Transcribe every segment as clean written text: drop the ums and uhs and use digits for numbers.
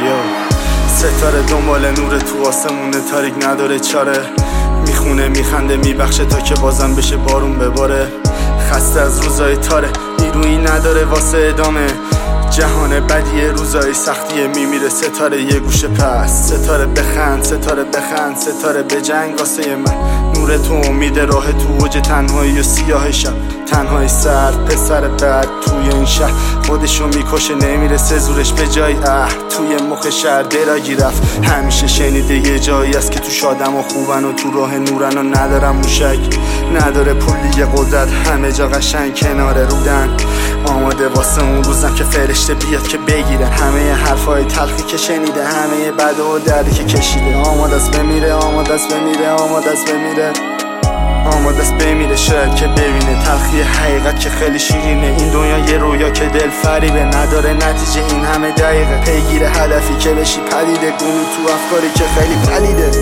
ستاره دنبال نور تو آسمون تاریک نداره چاره، میخونه میخنده میبخشه تا که بازم بشه بارون بباره. خسته از روزای تاره، نیرویی نداره واسه ادامه. جهان بدیه، روزای سختیه، میمیره ستاره یه گوشه پس. ستاره بخند، ستاره بخند، ستاره بجنگ واسه من. نور تو امید راه تو اوج تنهایی و سیاه شب. تنهای سرد پسر بد توی این شهر، خودشو میکشه نمیرسه زورش به جای. توی مخ شهر دراگی رفت. همیشه شنیده یه جایی است که توش آدم و خوبن و تو راه نورن و ندارم موشک. نداره پولی قدرت، همه جا قشنگ کنار رودن. آماده واسه اون روزم که فرشته بیاد که بگیره همه حرفای تلخی که شنیده، همه بد و دردی که کشیده. آماده است بمیره، آماده است بمیره، آماده است بمیره، آماده است بمیره. شاید که ببینه تلخی حقیقت که خیلی شیرینه. این دنیا یه رویا که دل فریبه، نداره نتیجه این همه دقیقه. پیگیر هدفی که بشی پدیده، گمی تو افکاری که خیلی پلیده.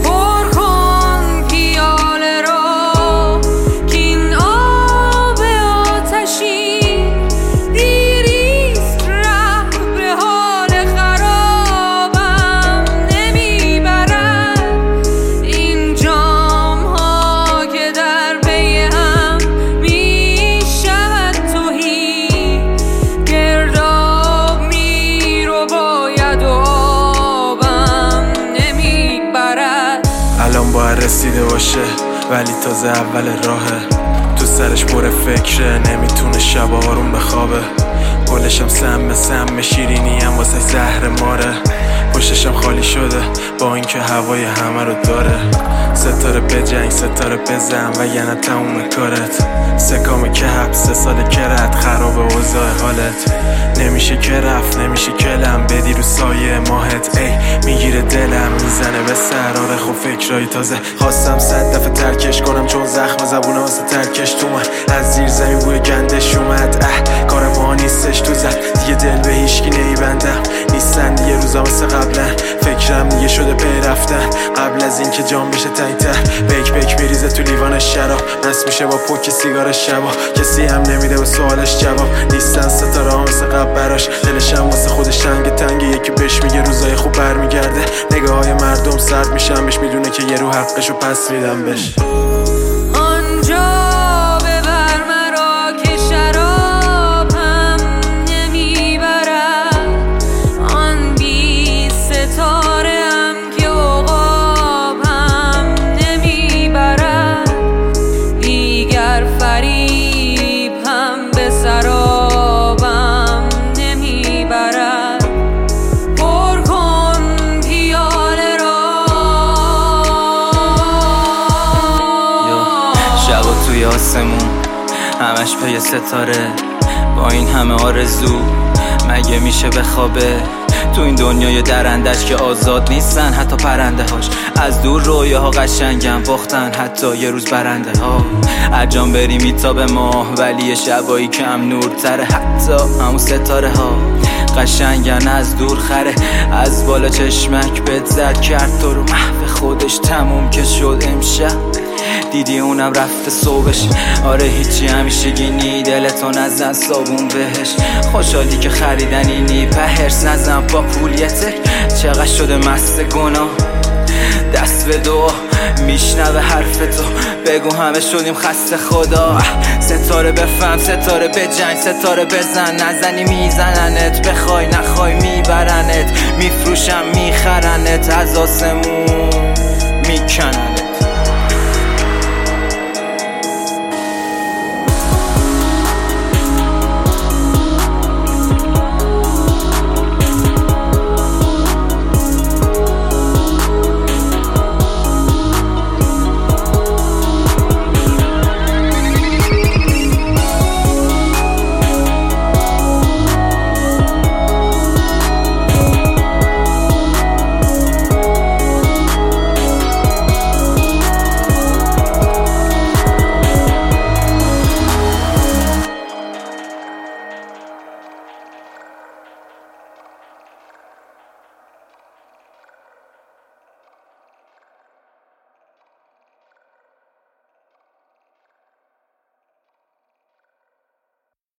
الان باید رسیده باشه ولی تازه اول راهه. تو سرش پر فکره، نمیتونه شب آروم بخوابه. گلشم سم شیرینی هم واسه زهر ماره. پشتشم خالی شده با اینکه هوای همه رو داره. ستاره بجنگ، ستاره بزن و یعنی تموم کارت. سکامه که حبس، 3 سال کرد خراب اوضاع حالت. نمیشه که رفت، نمیشه کلم بدی رو سایه ماهت. ای میگیره دلم، میزنه به سراره خب فکرای تازه. خواستم 100 دفعه ترکش کنم چون زخم زبونه واسه ترکش تو من. از زیر زمین بوی گندش اومد. کار ما نیستش تو زد دیگه، دل به هیچکی نیبندم. نیستن دیگه روزا مثل قبلا، فکرم دیگه شده پی رفتن. قبل از این که جام بشه تنگ‌تر، بک میریزه تو لیوان شراب. نصب میشه با پوک سیگار شبا، کسی هم نمیده به سوالش جواب. نیستن ستاره ها مثل قبل براش، دلش هم واسه خودش تنگه. یکی بهش میگه روزای خوب برمیگرده. نگاه های مردم سرد میشن بهش، میدونه که یه رو حقشو پس میدم بهش. توی آسمون همش پی ستاره، با این همه آرزو مگه میشه بخوابه؟ تو این دنیای درندش که آزاد نیستن حتی پرنده هاش. از دور رویاها قشنگن باختن حتی یه روز برنده ها. ارجان بری میتاب ماه ولی یه شبایی کم نورتره. حتی همون ستاره ها قشنگن از دور خره. از بالا چشمک بهت زد کرد تو رو محو خودش. تموم که شد امشب دیدی اونم رفته صبحش. آره هیچی همیشگینی، دلتو نزن صابون بهش. خوشحالی که خریدنی نی پهرس نزن با پولیتک. چقدر شده مست گناه دست به دعا، میشنوه حرف تو بگو همه شدیم خسته خدا. ستاره بفهم، ستاره بجنگ، ستاره بزن. نزنی میزننت، بخوای نخوای میبرنت. میفروشم میخرنت، از آسمون میکنن.